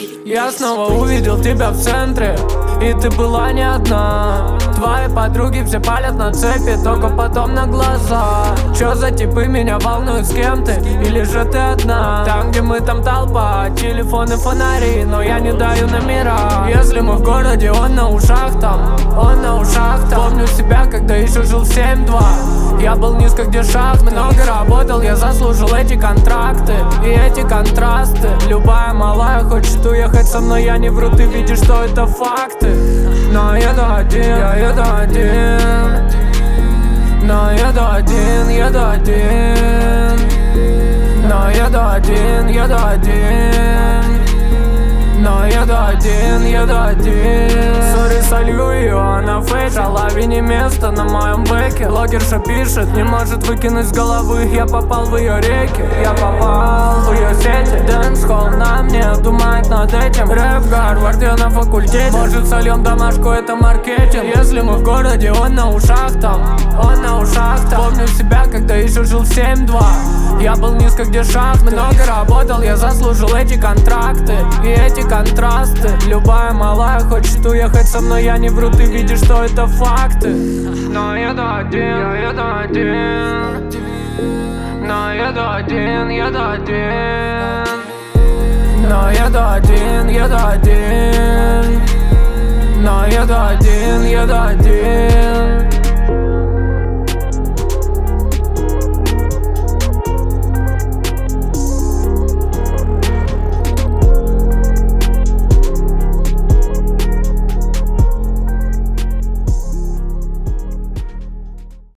Я снова увидел тебя в центре, и ты была не одна. Твои подруги все палят на цепи, только потом на глаза. Чё за типы меня волнуют, с кем ты? Или же ты одна? Там, где мы, там толпа, телефоны, фонари, но я не даю номера. Если мы в городе, он на ушах там, он на ушах там. Помню себя, когда еще жил в 7-2. Я был низко, где шаг, много работал, я заслужил эти контракты и эти контрасты. Любая малая хочет уехать со мной, я не вру, ты видишь, что это факты. Но еду один, я еду один. Но еду один, еду один. Но еду один, еду один. Но еду один, еду один. Сори, солью ее, она фейк. Шалави не место на моем бэке. Блогерша пишет, не может выкинуть с головы. Я попал в ее реки, я попал в ее сети. Дэнс-холл на мне, думает над этим. Рэп Гарвард, я на факультете. Может, сольем домашку, это маркетинг. Если мы в городе, он на ушах там, он на ушах там. Помню себя, когда еще жил в 7-2. Я был низко, где шаг, много работал, я заслужил эти контракты и эти контрасты. Любая малая хочет уехать со мной, я не вру, ты видишь, что это факты. Но еду один, я еду один. Но еду один, еду один. Но еду один, еду один. Но еду один, еду один.